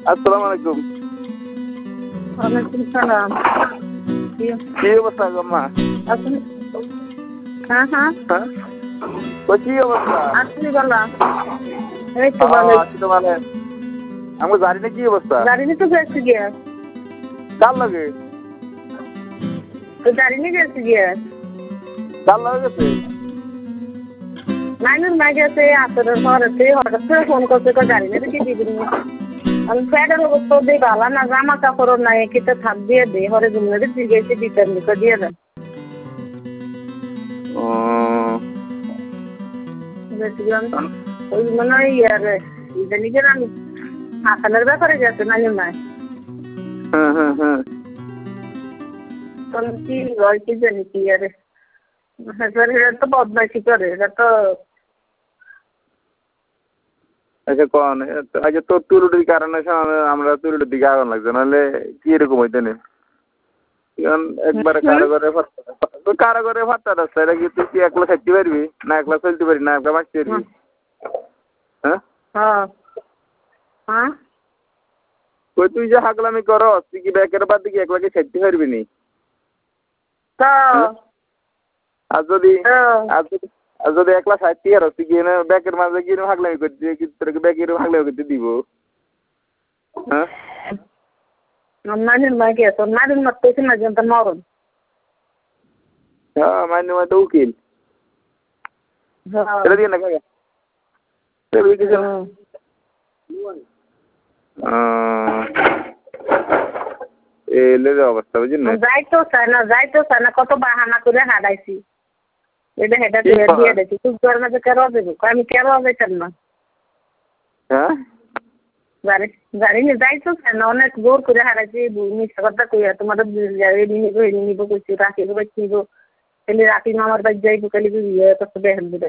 আসসালামু আলাইকুম। ওয়ালাইকুম সালাম। কি অবস্থা আম্মা? আপনি? হ্যাঁ হ্যাঁ হ্যাঁ কি অবস্থা? আপনি বলা এই তো ভালো। আছি তো ভালো। আমি জানি না কি অবস্থা। গাড়ি নিয়ে তো গেছি গিয়া। কার লাগে? তো গাড়ি নিয়ে গেছি গিয়া। কার লাগে গেছে? নাইনুর মা গেছে আসরের ঘরেতে হঠাৎ করে ফোন করছে গাড়ি নিয়ে কি দিবি নি। আমি প্যাডের অবস্থা দিয়ে ভালো না জামা কাপড় নাই কিতে থাক দিয়ে দে হরে জুমলে দিয়ে গেছে দিতেন নিকো দিয়ে দেন। বেশিগ্রাম ওই মনে হয় ইয়ারে জানি যে আমি হাসানের ব্যাপারে গেছে নাইনুর মা। হ্যাঁ তখন কি হয় কি জানি কি আরে এটা তো বদমাইশি করে এটা তো। আচ্ছা কোন আচ্ছা তোর তুরুটির কারণে আমরা তুরুটির দিকে আগুন লাগছে নাহলে কি এরকম হইতে নেই একবারে কারাগরে ফাটতে রাস্তা এটা কি তুই কি একলা থাকতে পারবি না একলা চলতে পারবি না একলা বাঁচতে পারবি? হ্যাঁ হ্যাঁ কই তুই যে হাগলামি কর তুই কি ব্যাকের বাদ দিকে একলাকে থাকতে পারবি নি? আর যদি একলা থাকতে আর তুই কি ব্যাকের মাঝে গিয়ে হাগলামি করতে কি তোর ব্যাকের হাগলামি করতে দিব? হ্যাঁ নানির মা গেছে নানির মা তো না জানতে মরণ। হ্যাঁ মাইনে তো উকিল এটা দিয়ে না কাকা অবস্থা বুঝলি না যাইতো চায় না কত বাহানা করে হারাইছি এটা হেটা দিয়ে দেখি তুই তোর মাঝে কেন দেবো আমি কেন যাইতাম না। হ্যাঁ গাড়ি নিয়ে যাইতো চায় না অনেক জোর করে হারাইছি মিথ্যা কথা কইয়া তোমাদের নিব কইছি রাখি নিব খালি রাখি মামার বাড়ি যাইবো খালি ইয়ে কত বেহেন দিবে।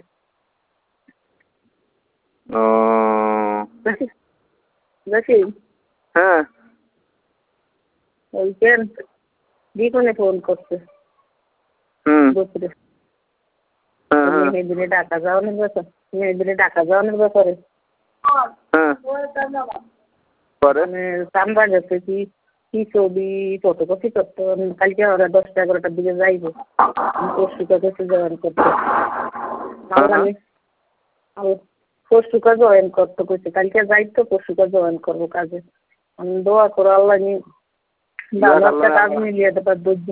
দেখি হ্যাঁ ওইখান দ্বিগুণে ফোন করছে দুপুরে মেয়েদিনে ঢাকা যাওয়ানোর ব্যাপার ব্যাপারে চান্দা গেছে কি ছবি ফটোকপি করতো কালকে ওরা 10টা-11টার দিকে যাইবো পরশুকা গেছে জয়েন করতে পরশুকা জয়েন করতে কইছে কালকে যাইতো পরশুকা জয়েন করবো কাজে। আমি দোয়া করো আল্লাহ নি ভালো একটা কাজ মিলিয়ে দেবার বুঝছি।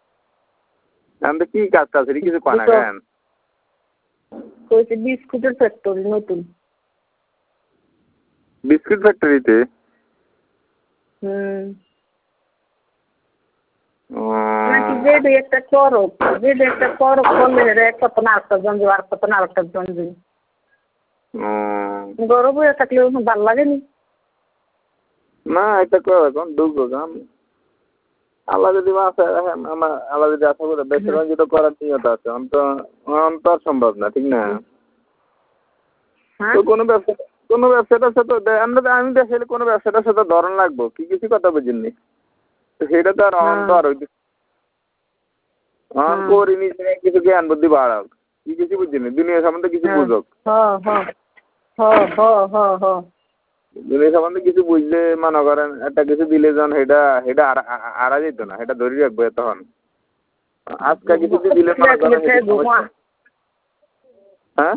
কি কাজ কিছু পানা কেন কইছে বিস্কুটের ফ্যাক্টরি নতুন বিস্কুট ফ্যাক্টরিতে নাকি যেটা একটা করক করলে এক কত না আটটা জন আর কত না আটটা জন গরম হয়ে থাকলে ভালো লাগেনি না এটা কর এখন ঢুকবো কাম আল্লাহ যদি আল্লাহ যদি আশা করে দেশের যেটা করার নিয়ত আছে অন্তর সম্ভব না ঠিক না তো কোনো ব্যবসাটার সাথে আমি দেখলে কোনো ব্যবসাটার সাথে ধরন লাগবো কি কিছু কথা বুঝিনি সেটা তো আর অন্তর করি নিজে কিছু জ্ঞান বুদ্ধি বাড়াক কি কিছু বুঝিনি দুনিয়া সম্বন্ধে কিছু বুঝক দুনিয়া সম্বন্ধে কিছু বুঝলে মনে করেন একটা কিছু দিলে যখন সেটা আড়া যেত না সেটা ধরে রাখবো তখন আজকে কিছু দিলে হ্যাঁ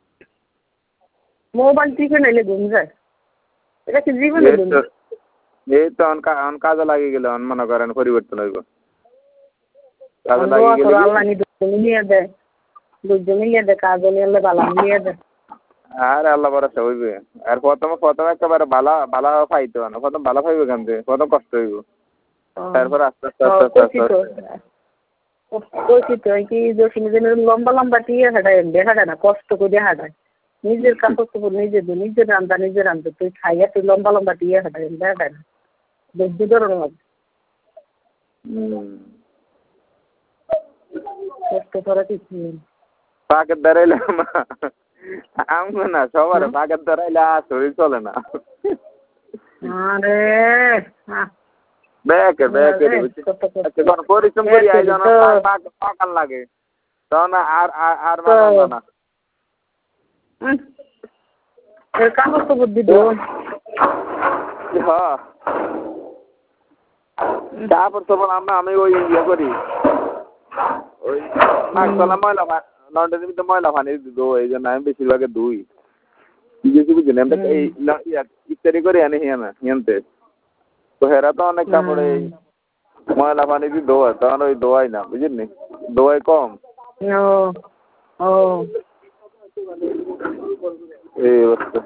মোবাইল টিপে নাইলে ঘুম যায় এটা কি জীবনে এই তো কাজে লাগিয়ে গেলে মনে করেন পরিবর্তন হইব কাজে লাগিয়ে গেলে মিলিয়ে দেয় কাজে নিলে ভালো মিলিয়ে দেয় আর আল্লাহ ভরসা হইবে আর প্রথমে একেবারে ভালো পাইতো না প্রথম ভালো পাইবে কেন প্রথম কষ্ট হইব তারপর আস্তে আস্তে কি লম্বা টিয়ে হাঁটায় না কষ্ট করে হাঁটায় নিজের কাপড় চোপড় নিজের রান্ধা তুই খাইয়া তুই লম্বা টিয়ে হাঁটায় না বুদ্ধি ধরো কষ্ট করা কিছু নেই পাকের দাঁড়াইলে আমগো না সবার পাকের দাঁড়াইলে শরীর চলে না আরে পরিশ্রম করি পাকার লাগে তখন আর মানব না কাপড় চোপড় দিব হ্যাঁ তারপর তখন আমি ওই ইয়ে করি ওই আগতলা ময়লা লন্ডনের ভিতরে ময়লা পানি দিত এই জন্য আমি বেশিরভাগে ধুই কিছু বুঝি না এই ইত্যাদি করে আনি হিয়ানতে তো হেরা তো অনেক কাপড়ে ময়লা পানি দিয়ে ধোয় তখন ওই ধোয়াই না বুঝলি ধোয়াই কম এই অবস্থা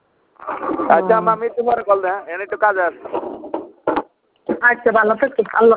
আচ্ছা আমি একটু পরে কল দেন এনে একটু কাজে আসছি আচ্ছা ভালো থাকো আল্লাহ